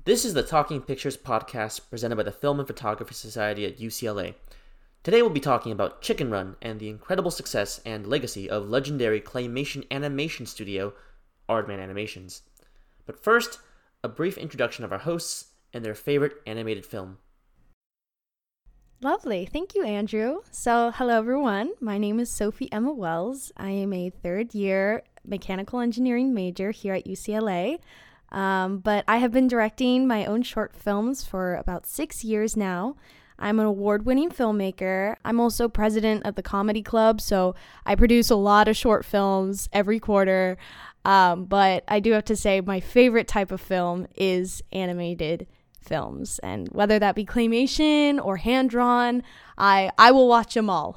This is the Talking Pictures podcast presented by the Film and Photography Society at UCLA. Today we'll be talking about Chicken Run and the incredible success and legacy of legendary claymation animation studio Aardman Animations. But first, a brief introduction of our hosts and their favorite animated film. Lovely. Thank you, Andrew. So, hello, everyone. My name is Sophie Emma Wells. I am a third-year mechanical engineering major here at UCLA. But I have been directing my own short films for about 6 years now. I'm an award-winning filmmaker. I'm also president of the Comedy Club, so I produce a lot of short films every quarter. But I do have to say my favorite type of film is animated films, and whether that be claymation or hand-drawn, I will watch them all.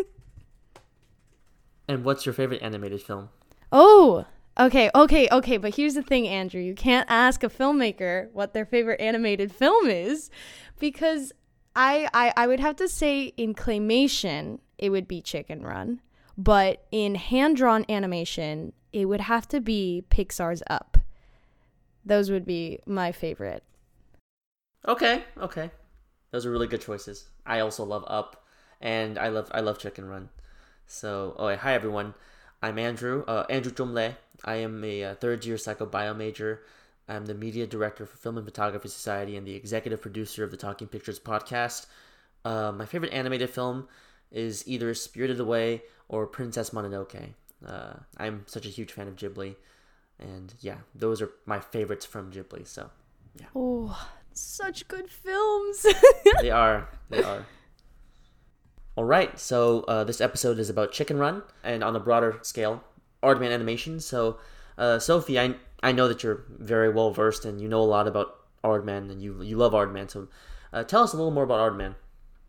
And what's your favorite animated film? Oh, okay, but here's the thing, Andrew. You can't ask a filmmaker what their favorite animated film is, because I would have to say in claymation, it would be Chicken Run, but in hand-drawn animation, it would have to be Pixar's Up. Those would be my favorite. Okay. Those are really good choices. I also love Up, and I love Chicken Run. So, hi everyone. I'm Andrew Jumle. I am a third-year psychobio major. I'm the media director for Film and Photography Society and the executive producer of the Talking Pictures podcast. My favorite animated film is either Spirited Away or Princess Mononoke. I'm such a huge fan of Ghibli, and yeah, those are my favorites from Ghibli. So, yeah. Oh, such good films. They are. All right, so this episode is about Chicken Run, and on a broader scale, Aardman Animation. So, Sophie, I know that you're very well versed and you know a lot about Aardman, and you love Aardman. So, tell us a little more about Aardman.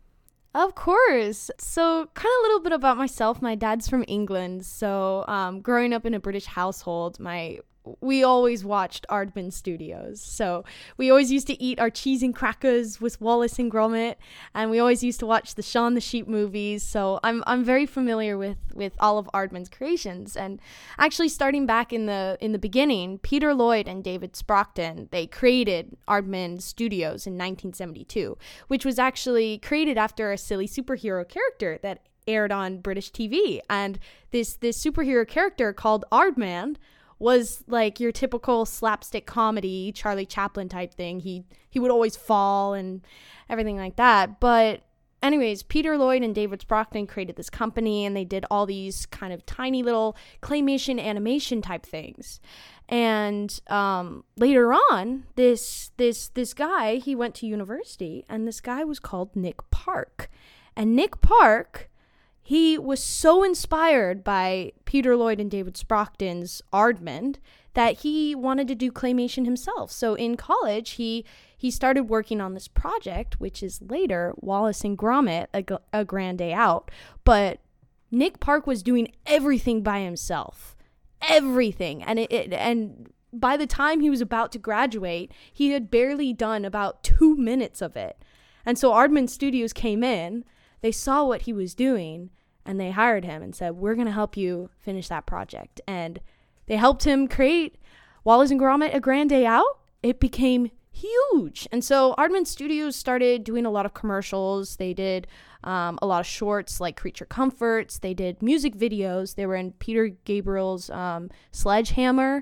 Of course. So, kind of a little bit about myself. My dad's from England, so growing up in a British household, we always watched Aardman Studios. So we always used to eat our cheese and crackers with Wallace and Gromit, and we always used to watch the Shaun the Sheep movies. So I'm very familiar with all of Aardman's creations. And actually, starting back in the beginning, Peter Lloyd and David Sprocton, they created Aardman Studios in 1972, which was actually created after a silly superhero character that aired on British TV. And this superhero character called Aardman was like your typical slapstick comedy, Charlie Chaplin type thing. He would always fall and everything like that. But anyways, Peter Lloyd and David Sprocton created this company, and they did all these kind of tiny little claymation animation type things. And later on, this guy, he went to university, and this guy was called Nick Park. And Nick Park, he was so inspired by Peter Lloyd and David Sprocton's Aardman that he wanted to do claymation himself. So in college, he started working on this project, which is later Wallace and Gromit, A Grand Day Out. But Nick Park was doing everything by himself. Everything. And by the time he was about to graduate, he had barely done about 2 minutes of it. And so Aardman Studios came in, they saw what he was doing, and they hired him and said, we're going to help you finish that project. And they helped him create Wallace and Gromit, A Grand Day Out. It became huge. And so Aardman Studios started doing a lot of commercials. They did a lot of shorts like Creature Comforts. They did music videos. They were in Peter Gabriel's Sledgehammer.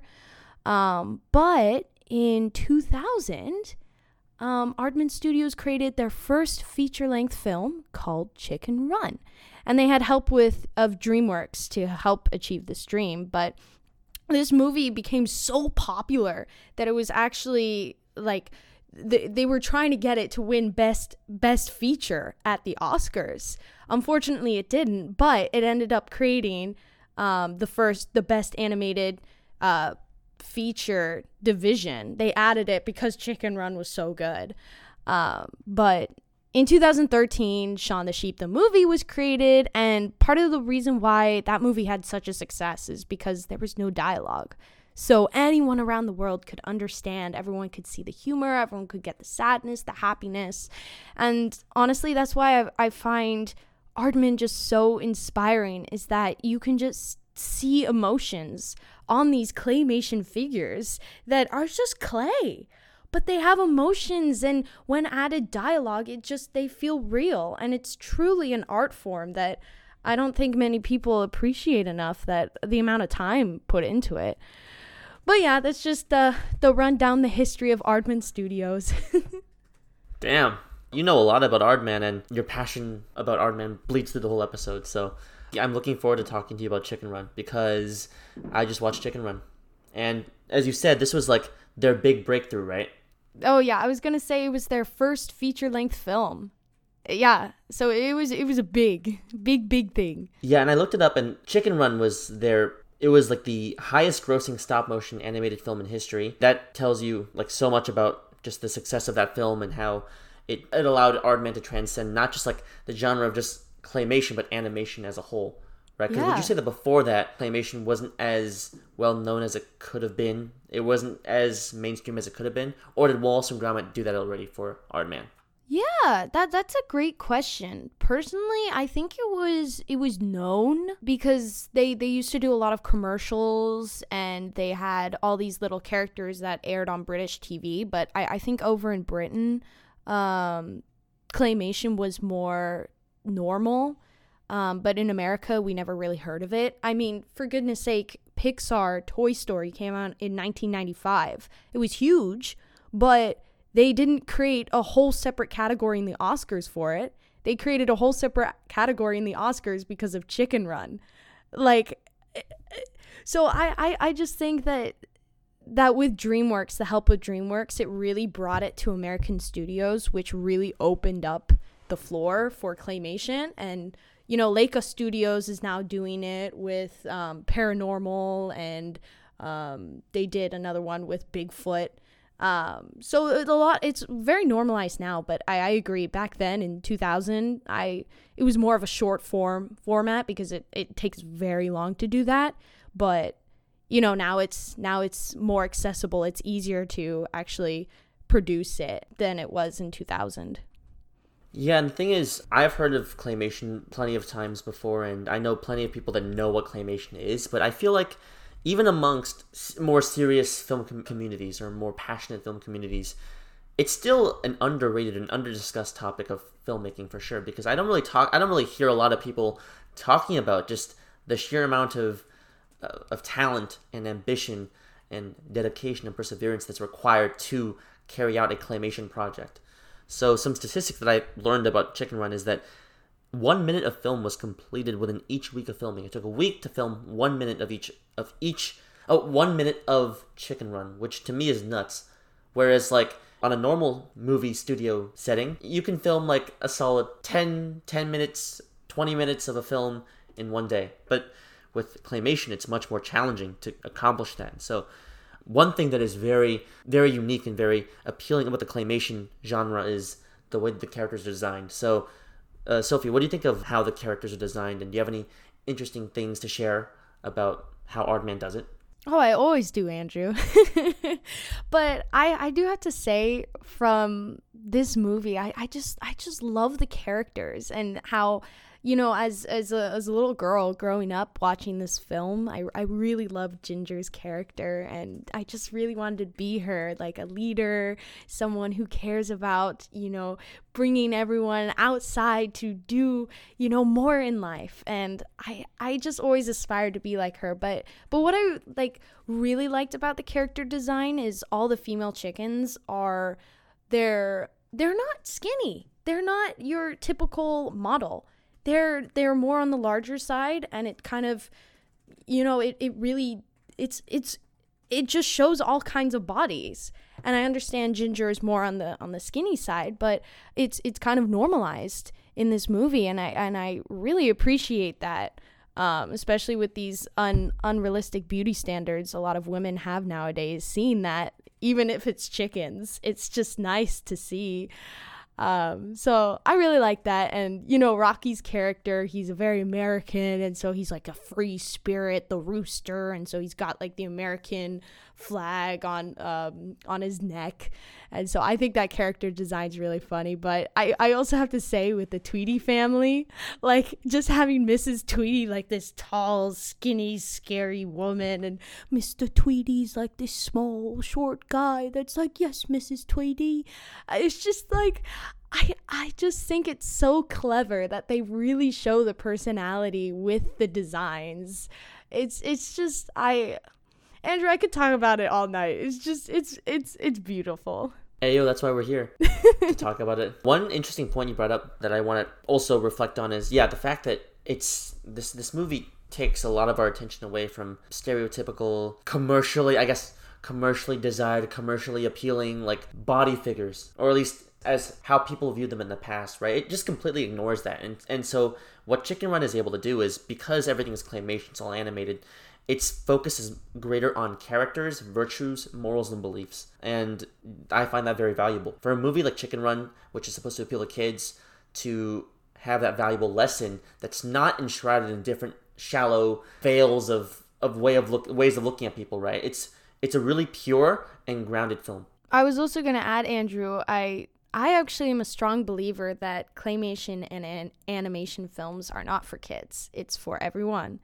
But in 2000, Aardman Studios created their first feature-length film called Chicken Run. And they had help of DreamWorks to help achieve this dream. But this movie became so popular that it was actually like they were trying to get it to win best feature at the Oscars. Unfortunately, it didn't, but it ended up creating the best animated feature division. They added it because Chicken Run was so good. But in 2013, Shaun the Sheep, the movie, was created, and part of the reason why that movie had such a success is because there was no dialogue. So anyone around the world could understand, everyone could see the humor, everyone could get the sadness, the happiness. And honestly, that's why I find Aardman just so inspiring, is that you can just see emotions on these claymation figures that are just clay. but they have emotions, and when added dialogue, they feel real, and it's truly an art form that I don't think many people appreciate enough, that the amount of time put into it. But yeah, that's just the run down the history of Aardman Studios. Damn. You know a lot about Aardman, and your passion about Aardman bleeds through the whole episode. So yeah, I'm looking forward to talking to you about Chicken Run, because I just watched Chicken Run. And as you said, this was like their big breakthrough, right? Oh yeah, I was going to say it was their first feature-length film. Yeah, so it was a big thing. Yeah, and I looked it up, and Chicken Run was it was like the highest grossing stop motion animated film in history. That tells you like so much about just the success of that film and how it allowed Aardman to transcend not just like the genre of just claymation, but animation as a whole, right? Because would you say that before that, claymation wasn't as well known as it could have been? It wasn't as mainstream as it could have been? Or did Wallace and Gromit do that already for Aardman? Yeah, that's a great question. Personally, I think it was known because they used to do a lot of commercials, and they had all these little characters that aired on British TV. But I think over in Britain, claymation was more normal. But in America, we never really heard of it. I mean, for goodness sake, Pixar Toy Story came out in 1995. It was huge, but they didn't create a whole separate category in the Oscars for it. They created a whole separate category in the Oscars because of Chicken Run. Like, so I just think that with DreamWorks, the help of DreamWorks, it really brought it to American studios, which really opened up the floor for claymation. And, you know, Leica Studios is now doing it with Paranormal, and they did another one with Bigfoot. So it's very normalized now, but I agree. Back then in 2000, it was more of a short format because it takes very long to do that. But, you know, now it's more accessible. It's easier to actually produce it than it was in 2000. Yeah, and the thing is, I've heard of claymation plenty of times before, and I know plenty of people that know what claymation is, but I feel like even amongst more serious film communities or more passionate film communities, it's still an underrated and under-discussed topic of filmmaking for sure, because I don't really hear a lot of people talking about just the sheer amount of talent and ambition and dedication and perseverance that's required to carry out a claymation project. So some statistics that I learned about Chicken Run is that 1 minute of film was completed within each week of filming. It took a week to film 1 minute of 1 minute of Chicken Run, which to me is nuts. Whereas like on a normal movie studio setting, you can film like a solid 10 minutes, 20 minutes of a film in one day. But with claymation, it's much more challenging to accomplish that. So one thing that is very, very unique and very appealing about the claymation genre is the way that the characters are designed. So, Sophie, what do you think of how the characters are designed, and do you have any interesting things to share about how Aardman does it? Oh, I always do, Andrew. But I do have to say, from this movie, I just love the characters, and how, you know, as a little girl growing up watching this film, I really loved Ginger's character, and I just really wanted to be her, like a leader, someone who cares about, you know, bringing everyone outside to do, you know, more in life. And I just always aspired to be like her. But what I really liked about the character design is all the female chickens are, they're not skinny. They're not your typical model. They're more on the larger side, and it kind of, you know, it just shows all kinds of bodies. And I understand Ginger is more on the skinny side, but it's kind of normalized in this movie, and I really appreciate that, especially with these unrealistic beauty standards a lot of women have nowadays. Seeing that, even if it's chickens, it's just nice to see. So I really like that. And, Rocky's character, he's a very American. And so he's like a free spirit, the rooster. And so he's got like the American flag on his neck. And so I think that character design's really funny. But I also have to say, with the Tweety family, like just having Mrs. Tweety, like this tall, skinny, scary woman, and Mr. Tweety's like this small, short guy that's like, yes, Mrs. Tweety. It's just like, I just think it's so clever that they really show the personality with the designs. It's just, Andrew, I could talk about it all night. It's just, it's beautiful. Hey, yo, that's why we're here, to talk about it. One interesting point you brought up that I want to also reflect on is, the fact that it's, this movie takes a lot of our attention away from stereotypical, commercially desired, commercially appealing, like, body figures, or at least as how people viewed them in the past, right? It just completely ignores that. And so what Chicken Run is able to do is, because everything is claymation, it's all animated, its focus is greater on characters, virtues, morals, and beliefs. And I find that very valuable. For a movie like Chicken Run, which is supposed to appeal to kids, to have that valuable lesson that's not enshrouded in different shallow veils of ways of looking at people, right? It's a really pure and grounded film. I was also going to add, Andrew, I actually am a strong believer that claymation and animation films are not for kids. It's for everyone.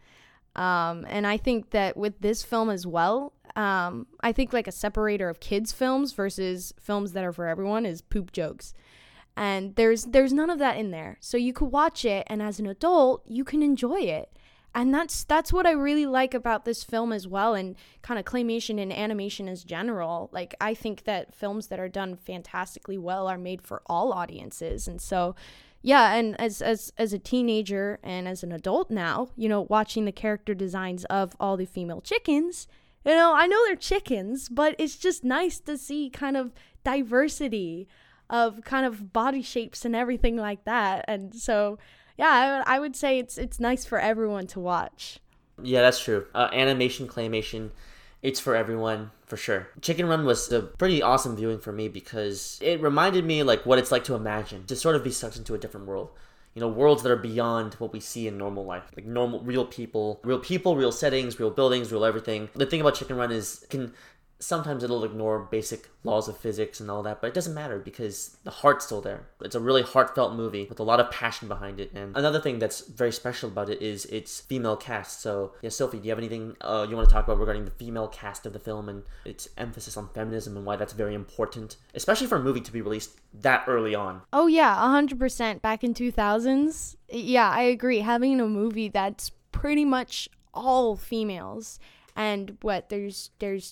And I think that with this film as well, I think like a separator of kids films versus films that are for everyone is poop jokes. And there's none of that in there. So you could watch it, and as an adult, you can enjoy it. And that's what I really like about this film as well, and kind of claymation and animation as general. Like, I think that films that are done fantastically well are made for all audiences. And so, yeah, and as a teenager and as an adult now, watching the character designs of all the female chickens, I know they're chickens, but it's just nice to see kind of diversity of kind of body shapes and everything like that. And so, yeah, I would say it's nice for everyone to watch. Yeah, that's true. Animation, claymation, it's for everyone, for sure. Chicken Run was a pretty awesome viewing for me because it reminded me like what it's like to imagine, to sort of be sucked into a different world. Worlds that are beyond what we see in normal life. Like normal, real people, real settings, real buildings, real everything. The thing about Chicken Run is sometimes it'll ignore basic laws of physics and all that, but it doesn't matter because the heart's still there. It's a really heartfelt movie with a lot of passion behind it. And another thing that's very special about it is its female cast. So, yeah, Sophie, do you have anything you want to talk about regarding the female cast of the film and its emphasis on feminism and why that's very important, especially for a movie to be released that early on? Oh, yeah, 100%. Back in 2000s. Yeah, I agree. Having a movie that's pretty much all females, and there's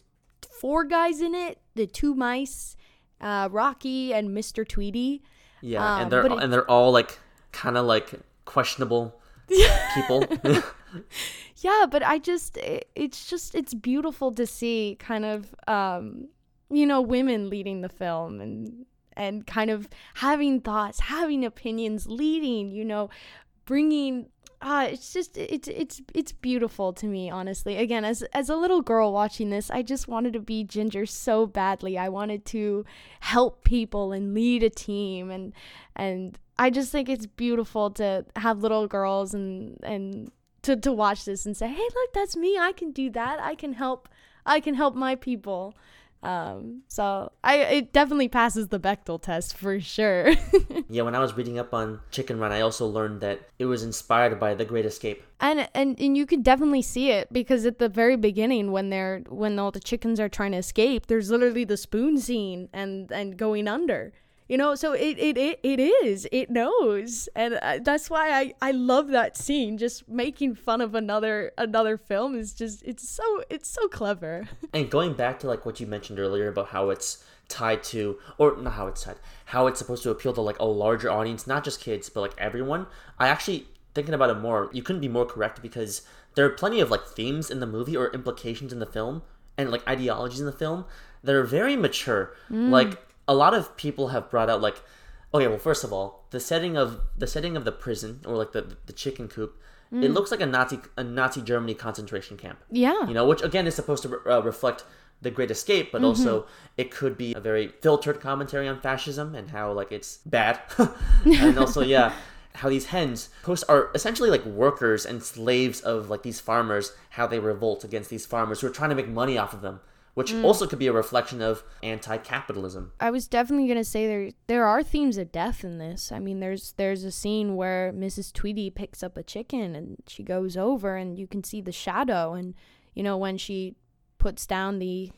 4 guys in it, the 2 mice, Rocky and Mr. Tweety. Yeah, and they're all like kind of like questionable people. Yeah, but it's beautiful to see kind of women leading the film and kind of having thoughts, having opinions, leading, bringing. It's beautiful to me, honestly. Again, as a little girl watching this, I just wanted to be Ginger so badly. I wanted to help people and lead a team, and I just think it's beautiful to have little girls and to watch this and say, hey, look, that's me. I can do that. I can help my people. So it definitely passes the Bechdel test for sure. Yeah, when I was reading up on Chicken Run, I also learned that it was inspired by The Great Escape. And you could definitely see it because at the very beginning when all the chickens are trying to escape, there's literally the spoon scene and going under. So it knows, and that's why I love that scene. Just making fun of another film is just it's so clever. And going back to like what you mentioned earlier about how it's tied to, or not how it's tied, how it's supposed to appeal to like a larger audience, not just kids but like everyone. I actually, thinking about it more, you couldn't be more correct because there are plenty of like themes in the movie or implications in the film and like ideologies in the film that are very mature. Like, a lot of people have brought out like, okay, well, first of all, the setting of the prison or like the chicken coop, it looks like a Nazi Germany concentration camp. Yeah. Which again is supposed to reflect The Great Escape, but also it could be a very filtered commentary on fascism and how like it's bad. And also, yeah, how these hens post are essentially like workers and slaves of like these farmers, how they revolt against these farmers who are trying to make money off of them, which also could be a reflection of anti-capitalism. I was definitely gonna say there are themes of death in this. I mean, there's a scene where Mrs. Tweedy picks up a chicken and she goes over, and you can see the shadow, and you know, when she puts down the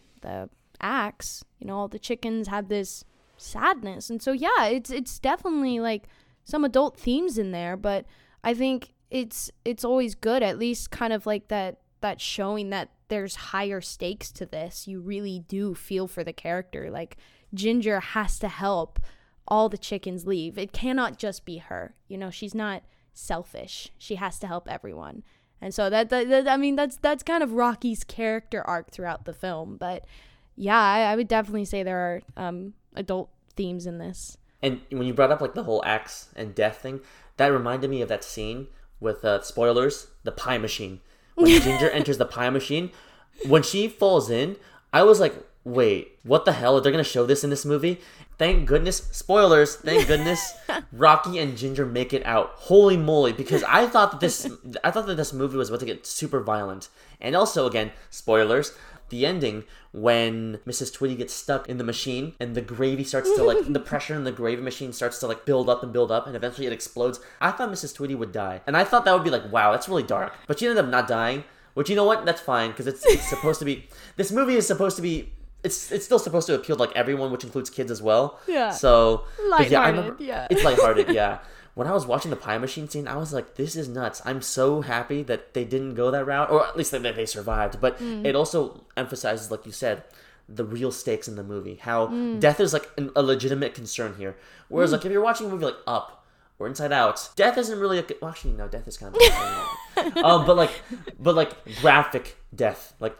axe, you know, all the chickens have this sadness. And so yeah, it's definitely like some adult themes in there, but I think it's always good, at least kind of like that showing that there's higher stakes to this. You really do feel for the character. Like, Ginger has to help all the chickens leave. It cannot just be her. You know, she's not selfish. She has to help everyone. And so that I mean, that's kind of Rocky's character arc throughout the film. But yeah, I would definitely say there are adult themes in this. And when you brought up like the whole axe and death thing, that reminded me of that scene with spoilers, the pie machine. When Ginger enters the pie machine, when she falls in, I was like, wait, what the hell? Are they going to show this in this movie? Thank goodness, spoilers, thank goodness, Rocky and Ginger make it out. Holy moly, because I thought that this movie was about to get super violent. And also, again, spoilers, the ending when Mrs. Tweedy gets stuck in the machine and the gravy starts to like, the pressure in the gravy machine starts to like build up and eventually it explodes. I thought Mrs. Tweedy would die. And I thought that would be like, wow, that's really dark. But she ended up not dying, which, you know what, that's fine, because it's supposed to be, this movie is supposed to be, it's still supposed to appeal to like everyone, which includes kids as well. Yeah. So, lighthearted, it's lighthearted, yeah. When I was watching the pie machine scene, I was like, this is nuts. I'm so happy that they didn't go that route, or at least that they survived. But it also emphasizes, like you said, the real stakes in the movie. How death is like a legitimate concern here. Whereas like if you're watching a movie like Up or Inside Out, death isn't really well, actually, no, death is kind of but like graphic death, like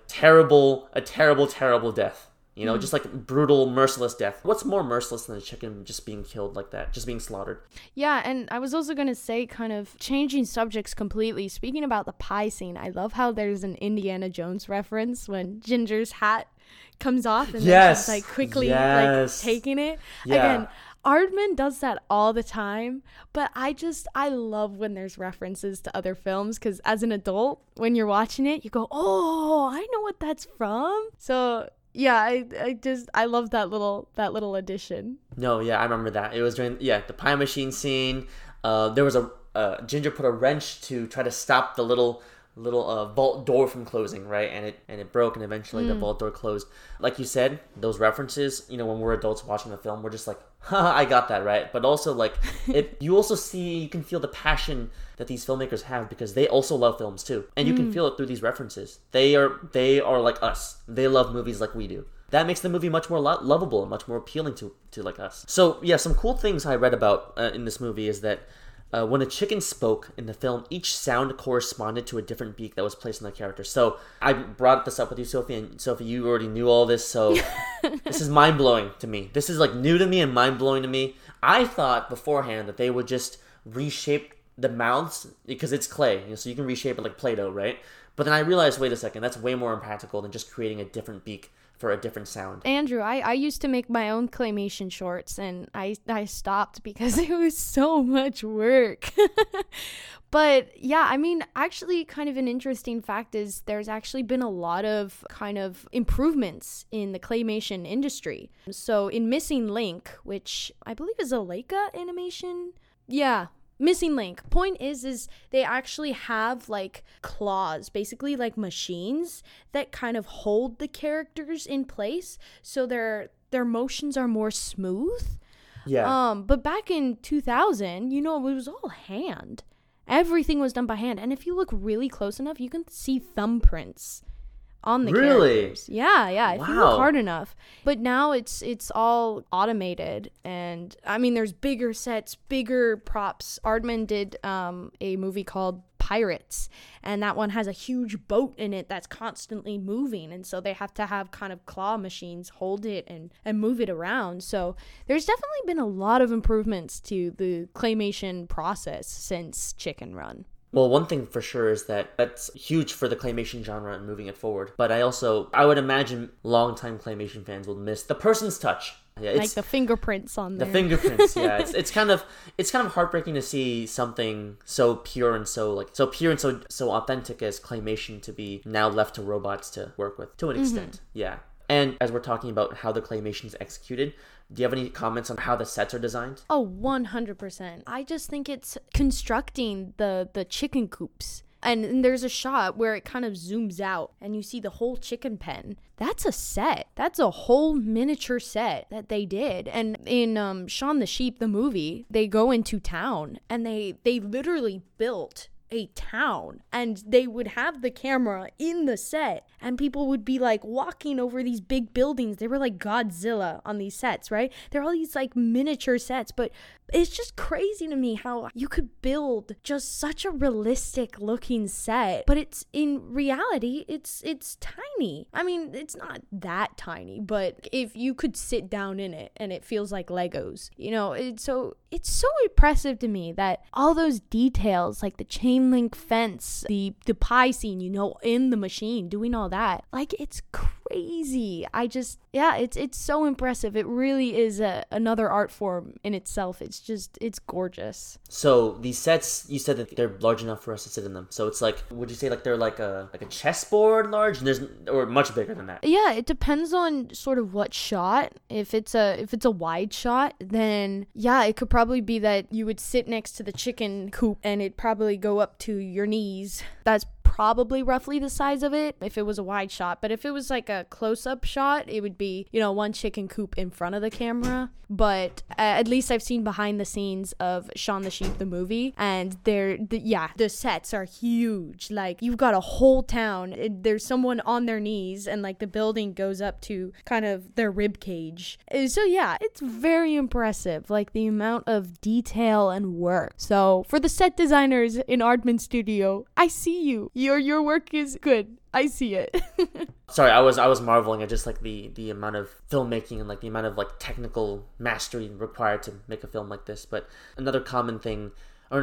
a terrible death. You know, just like brutal, merciless death. What's more merciless than a chicken just being killed like that, just being slaughtered? Yeah, and I was also going to say, kind of changing subjects completely, speaking about the pie scene, I love how there's an Indiana Jones reference when Ginger's hat comes off and then she's like quickly like taking it. Yeah. Again, Aardman does that all the time, but I love when there's references to other films, because as an adult, when you're watching it, you go, oh, I know what that's from. So yeah, I love that little addition. No, yeah, I remember that. It was during the pie machine scene. There was Ginger put a wrench to try to stop the little vault door from closing, right? And it broke, and eventually the vault door closed. Like you said, those references, you know, when we're adults watching the film, we're just like, haha, I got that, right? But also like you can feel the passion that these filmmakers have, because they also love films too. And you can feel it through these references. They are like us. They love movies like we do. That makes the movie much more lovable and much more appealing to like us. So yeah, some cool things I read about in this movie is that when a chicken spoke in the film, each sound corresponded to a different beak that was placed on the character. So I brought this up with you, Sophie, and Sophie, you already knew all this, so this is mind-blowing to me. This is like new to me and mind-blowing to me. I thought beforehand that they would just reshape the mouths, because it's clay, you know, so you can reshape it like Play-Doh, right? But then I realized, wait a second, that's way more impractical than just creating a different beak for a different sound. Andrew, I used to make my own claymation shorts, and I stopped because it was so much work. But yeah, I mean, actually kind of an interesting fact is there's actually been a lot of kind of improvements in the claymation industry. So in Missing Link, which I believe is a Leica animation, yeah, Missing Link. Point is they actually have like claws, basically like machines that kind of hold the characters in place, so their motions are more smooth. Yeah. But back in 2000, you know, it was all hand. Everything was done by hand, and if you look really close enough, you can see thumbprints on the characters. Yeah, if you look hard enough. But now it's all automated, and I mean, there's bigger sets, bigger props. Aardman did a movie called Pirates, and that one has a huge boat in it that's constantly moving, and so they have to have kind of claw machines hold it and move it around. So there's definitely been a lot of improvements to the claymation process since Chicken Run. Well, one thing for sure is that that's huge for the claymation genre and moving it forward. But I would imagine longtime claymation fans will miss the person's touch. Yeah, like the fingerprints on there. The fingerprints, yeah. It's kind of heartbreaking to see something so pure and so authentic as claymation to be now left to robots to work with to an extent. Yeah. And as we're talking about how the claymation is executed, do you have any comments on how the sets are designed? Oh, 100%. I just think it's constructing the chicken coops. And there's a shot where it kind of zooms out and you see the whole chicken pen. That's a set. That's a whole miniature set that they did. And in Shaun the Sheep, the movie, they go into town and they literally built a town, and they would have the camera in the set and people would be like walking over these big buildings. They were like Godzilla on these sets, right? They're all these like miniature sets, but it's just crazy to me how you could build just such a realistic looking set, but it's in reality it's tiny. I mean, it's not that tiny, but if you could sit down in it and it feels like Legos, you know. It's so impressive to me that all those details, like the chain link fence, the pie scene, you know, in the machine doing all that, like, it's crazy. It's so impressive. It really is another art form in itself. It's gorgeous. So these sets, you said that they're large enough for us to sit in them. So it's like, would you say like they're like a chessboard large, or much bigger than that? Yeah, it depends on sort of what shot. If it's a wide shot, then yeah, it could probably be that you would sit next to the chicken coop and it'd probably go up to your knees. That's probably roughly the size of it if it was a wide shot. But if it was like a close-up shot, it would be, you know, one chicken coop in front of the camera. But at least I've seen behind the scenes of Shaun the Sheep, the movie, and the sets are huge. Like, you've got a whole town. There's someone on their knees, and like the building goes up to kind of their rib cage. So yeah, it's very impressive, like the amount of detail and work. So for the set designers in Aardman Studio, I see you. Your work is good. I see it. Sorry, I was marveling at just like the amount of filmmaking and like the amount of like technical mastery required to make a film like this. But another common theme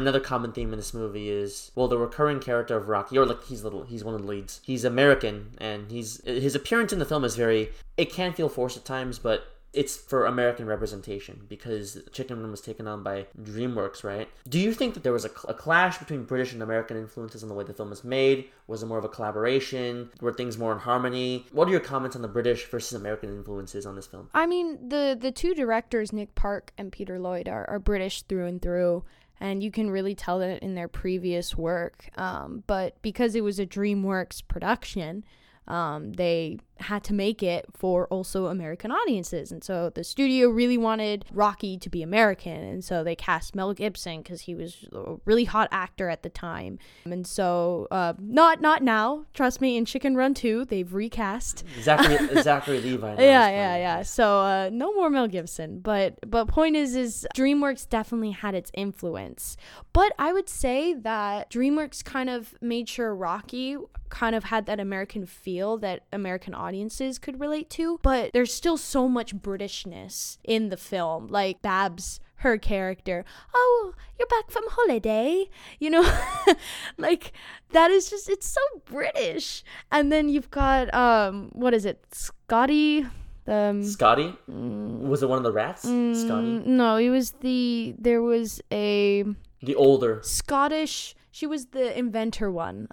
in this movie is, well, the recurring character of Rocky, or like he's one of the leads. He's American, and his appearance in the film is it can feel forced at times, but it's for American representation because Chicken Run was taken on by DreamWorks, right? Do you think that there was a clash between British and American influences on the way the film was made? Was it more of a collaboration? Were things more in harmony? What are your comments on the British versus American influences on this film? I mean, the two directors, Nick Park and Peter Lloyd, are British through and through. And you can really tell that in their previous work. But because it was a DreamWorks production, they had to make it for also American audiences. And so the studio really wanted Rocky to be American. And so they cast Mel Gibson because he was a really hot actor at the time. And so, not now, trust me, in Chicken Run 2, they've recast. Zachary Levi. Yeah. So, no more Mel Gibson. But point is DreamWorks definitely had its influence. But I would say that DreamWorks kind of made sure Rocky kind of had that American feel that American audiences could relate to, but there's still so much Britishness in the film. Like Babs, her character, oh, you're back from holiday, you know. Like, that is just, it's so British. And then you've got what is it, Scotty? Scotty? Was it one of the rats? Scotty? No, there was the older Scottish. She was the inventor one.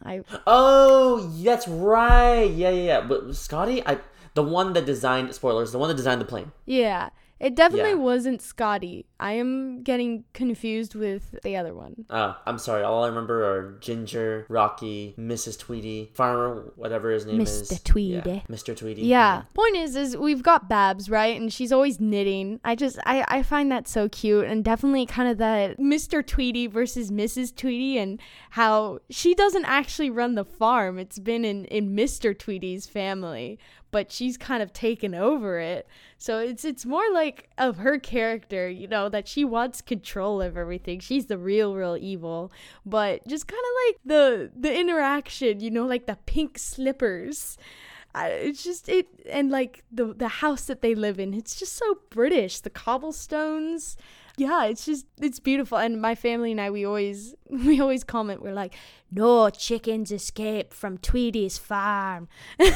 Oh, that's right. Yeah. But Scotty, the one that designed the plane. Yeah. It definitely wasn't Scotty. I am getting confused with the other one. I'm sorry. All I remember are Ginger, Rocky, Mrs. Tweedy, Farmer, whatever his name is. Mr. Tweedy. Yeah, Mr. Tweedy. Yeah. Point is we've got Babs, right? And she's always knitting. I find that so cute, and definitely kind of that Mr. Tweedy versus Mrs. Tweedy, and how she doesn't actually run the farm. It's been in Mr. Tweedy's family, but she's kind of taken over it. So it's more like of her character, you know, that she wants control of everything. She's the real evil. But just kind of like the interaction, you know, like the pink slippers. it's just it, and like the house that they live in, it's just so British. The cobblestones. Yeah, it's beautiful. And my family and I, we always comment, we're like, no chickens escape from Tweedy's farm.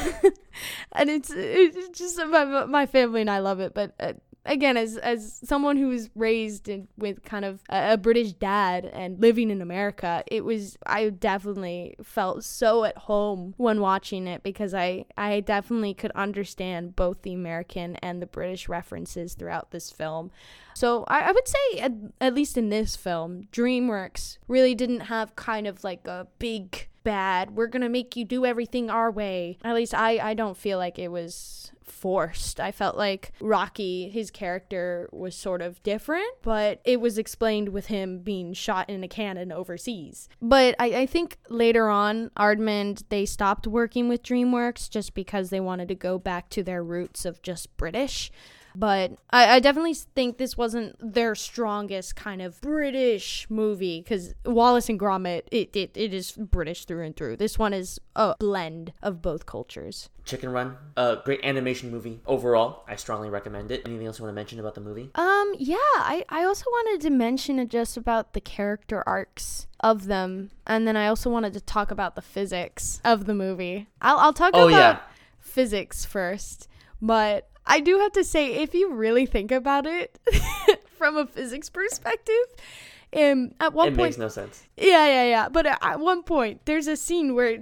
And it's just my family and I love it. But again, as someone who was raised with kind of a British dad and living in America, I definitely felt so at home when watching it, because I definitely could understand both the American and the British references throughout this film. So I would say, at least in this film, DreamWorks really didn't have kind of like a big bad, we're gonna make you do everything our way. At least I don't feel like it was forced. I felt like Rocky, his character, was sort of different, but it was explained with him being shot in a cannon overseas. But I think later on, Aardman, they stopped working with DreamWorks just because they wanted to go back to their roots of just British. But I definitely think this wasn't their strongest kind of British movie, because Wallace and Gromit, it is British through and through. This one is a blend of both cultures. Chicken Run, a great animation movie overall. I strongly recommend it. Anything else you want to mention about the movie? Yeah, I also wanted to mention just about the character arcs of them, and then I also wanted to talk about the physics of the movie. I'll talk about physics first, but I do have to say, if you really think about it from a physics perspective, at one point... It makes no sense. Yeah. But at one point, there's a scene where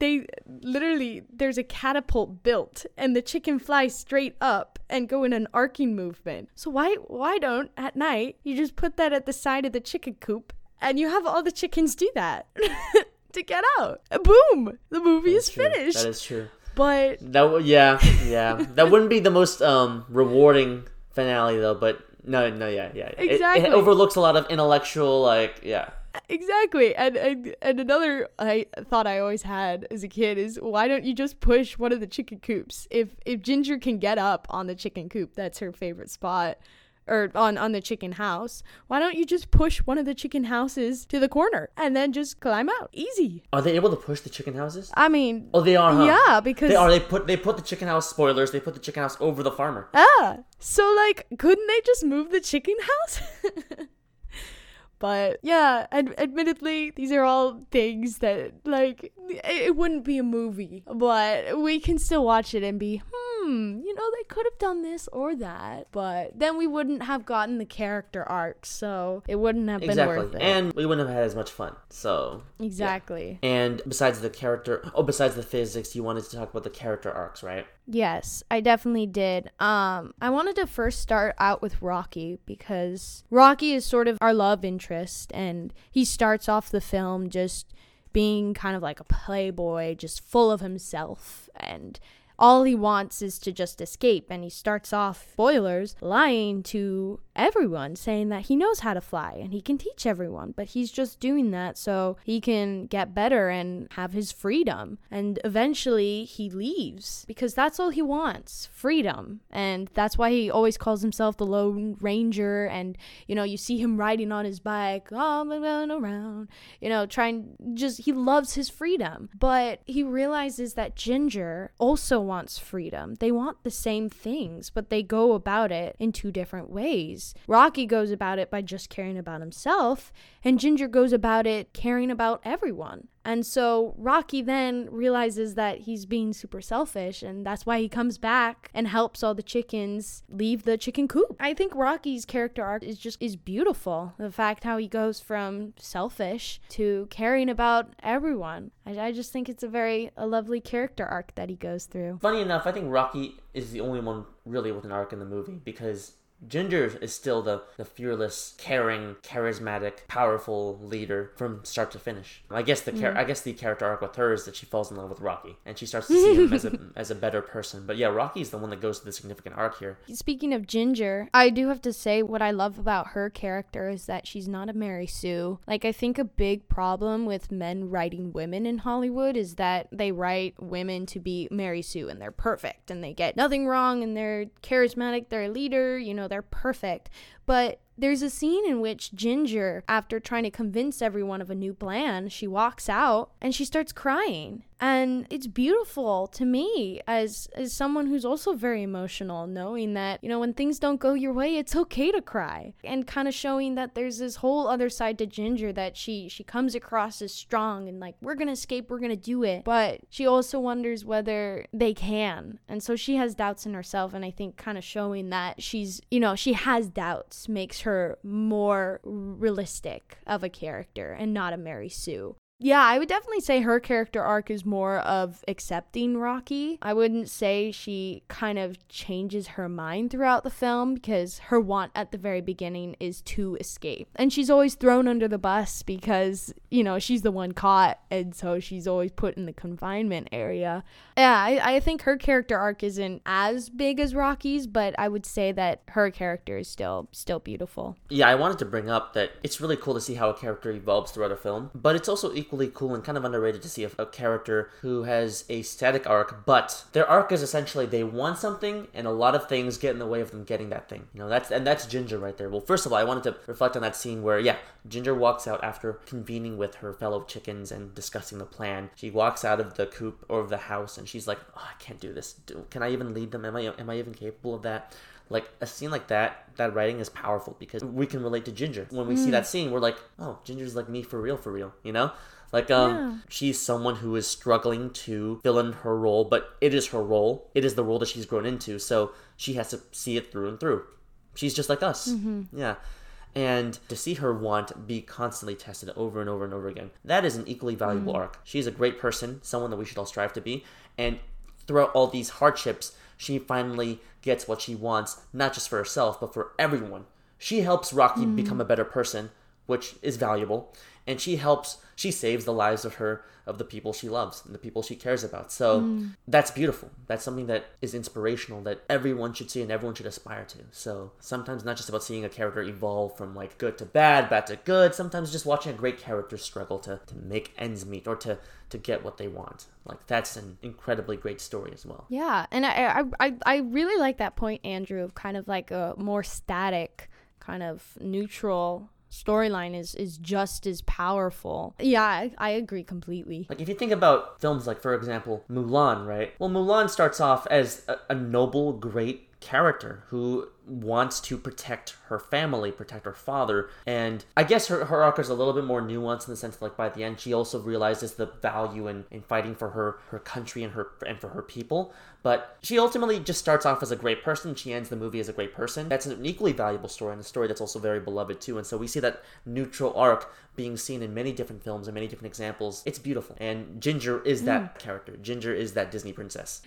there's a catapult built, and the chicken flies straight up and go in an arcing movement. So why don't, at night, you just put that at the side of the chicken coop, and you have all the chickens do that to get out. Boom! The movie is finished. That is true. But that wouldn't be the most rewarding finale though. But no, exactly. It overlooks a lot of intellectual, exactly. And another I thought I always had as a kid is, why don't you just push one of the chicken coops? If Ginger can get up on the chicken coop, that's her favorite spot, or on the chicken house, why don't you just push one of the chicken houses to the corner and then just climb out? Easy. Are they able to push the chicken houses? I mean... Oh, they are, huh? Yeah, because... They are. They put the chicken house, spoilers, they put the chicken house over the farmer. So, couldn't they just move the chicken house? But, yeah, admittedly, these are all things that, it wouldn't be a movie. But we can still watch it and be, they could have done this or that. But then we wouldn't have gotten the character arc, so it wouldn't have been worth it. And we wouldn't have had as much fun, so... Exactly. Yeah. And besides the physics, you wanted to talk about the character arcs, right? Yes, I definitely did. I wanted to first start out with Rocky, because Rocky is sort of our love interest, and he starts off the film just being kind of like a playboy, just full of himself, and all he wants is to just escape. And he starts off, spoilers, lying to everyone, saying that he knows how to fly and he can teach everyone, but he's just doing that so he can get better and have his freedom. And eventually he leaves, because that's all he wants, freedom. And that's why he always calls himself the Lone Ranger. And you see him riding on his bike, around, he loves his freedom. But he realizes that Ginger also wants freedom. They want the same things, but they go about it in two different ways. Rocky goes about it by just caring about himself, and Ginger goes about it caring about everyone. And so Rocky then realizes that he's being super selfish, and that's why he comes back and helps all the chickens leave the chicken coop. I think Rocky's character arc is beautiful. The fact how he goes from selfish to caring about everyone. I just think it's a lovely character arc that he goes through. Funny enough, I think Rocky is the only one really with an arc in the movie, because Ginger is still the fearless, caring, charismatic, powerful leader from start to finish. I guess the character arc with her is that she falls in love with Rocky and she starts to see him as a better person. But yeah, Rocky's the one that goes to the significant arc here. Speaking of Ginger, I do have to say what I love about her character is that she's not a Mary Sue. I think a big problem with men writing women in Hollywood is that they write women to be Mary Sue, and they're perfect and they get nothing wrong and they're charismatic, they're a leader, they're perfect. But there's a scene in which Ginger, after trying to convince everyone of a new plan, she walks out and she starts crying. And it's beautiful to me as someone who's also very emotional, knowing that, you know, when things don't go your way, it's okay to cry. And kind of showing that there's this whole other side to Ginger, that she comes across as strong and like, we're gonna escape, we're gonna do it. But she also wonders whether they can. And so she has doubts in herself. And I think kind of showing that she's, you know, she has doubts makes her more realistic of a character and not a Mary Sue. Yeah, I would definitely say her character arc is more of accepting Rocky. I wouldn't say she kind of changes her mind throughout the film, because her want at the very beginning is to escape. And she's always thrown under the bus because, you know, she's the one caught, and so she's always put in the confinement area. Yeah, I think her character arc isn't as big as Rocky's, but I would say that her character is still beautiful. Yeah, I wanted to bring up that it's really cool to see how a character evolves throughout a film, but it's also equally cool and kind of underrated to see a character who has a static arc, but their arc is essentially they want something and a lot of things get in the way of them getting that thing. You know, that's Ginger right there. Well, first of all, I wanted to reflect on that scene where, yeah, Ginger walks out after convening with her fellow chickens and discussing the plan. She walks out of the coop or of the house and she's like, oh, I can't do this. Can I even lead them? Am I even capable of that? Like, a scene like that writing is powerful because we can relate to Ginger. When we see that scene, we're like, oh, Ginger's like me for real, you know? Like, she's someone who is struggling to fill in her role, but it is her role. It is the role that she's grown into, so she has to see it through and through. She's just like us. Mm-hmm. Yeah. And to see her want be constantly tested over and over and over again, that is an equally valuable arc. She's a great person, someone that we should all strive to be, and throughout all these hardships, she finally gets what she wants, not just for herself, but for everyone. She helps Rocky become a better person, which is valuable, and she saves the lives of the people she loves and the people she cares about. So that's beautiful. That's something that is inspirational that everyone should see and everyone should aspire to. So sometimes not just about seeing a character evolve from like good to bad to good. Sometimes just watching a great character struggle to make ends meet or to get what they want. Like, that's an incredibly great story as well. Yeah, and I really like that point, Andrew, of kind of like a more static, kind of neutral storyline is just as powerful. Yeah, I agree completely. Like, if you think about films like, for example, Mulan, right? Well, Mulan starts off as a noble, great character who wants to protect her family, protect her father, and I guess her arc is a little bit more nuanced in the sense that, like, by the end she also realizes the value in fighting for her country and for her people, but she ultimately just starts off as a great person. She ends the movie as a great person. That's an equally valuable story, and a story that's also very beloved too, and so we see that neutral arc being seen in many different films and many different examples. It's beautiful, and Ginger is that character. Ginger is that Disney princess.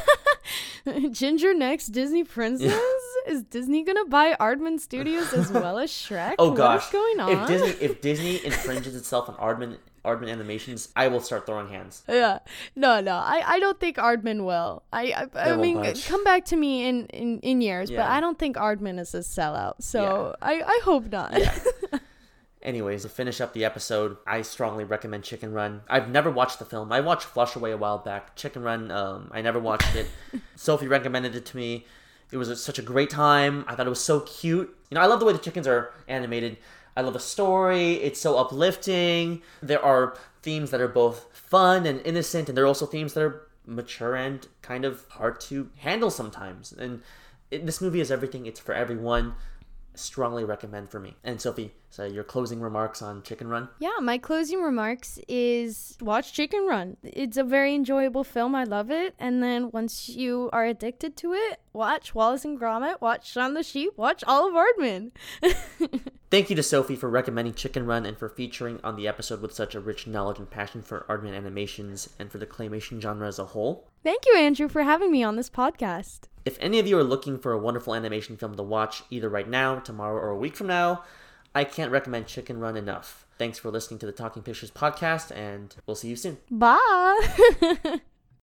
Ginger next Disney princess? Is Disney gonna buy Aardman Studios as well as Shrek? Oh gosh, what's going on? If Disney infringes itself on Aardman Animations, I will start throwing hands. Yeah, no, I don't think Aardman will. I mean, come back to me in years, but I don't think Aardman is a sellout. So I hope not. Yeah. Anyways, to finish up the episode, I strongly recommend Chicken Run. I've never watched the film. I watched Flush Away a while back. Chicken Run, I never watched it. Sophie recommended it to me. It was such a great time. I thought it was so cute. You know, I love the way the chickens are animated. I love the story. It's so uplifting. There are themes that are both fun and innocent, and there are also themes that are mature and kind of hard to handle sometimes. And this movie is everything. It's for everyone. Strongly recommend for me. And Sophie, so your closing remarks on Chicken Run? Yeah, my closing remarks is watch Chicken Run. It's a very enjoyable film. I love it. And then once you are addicted to it, watch Wallace and Gromit, watch Shaun the Sheep, watch Olive Aardman. Thank you to Sophie for recommending Chicken Run and for featuring on the episode with such a rich knowledge and passion for Aardman animations and for the claymation genre as a whole. Thank you, Andrew, for having me on this podcast. If any of you are looking for a wonderful animation film to watch either right now, tomorrow, or a week from now, I can't recommend Chicken Run enough. Thanks for listening to the Talking Pictures podcast, and we'll see you soon. Bye!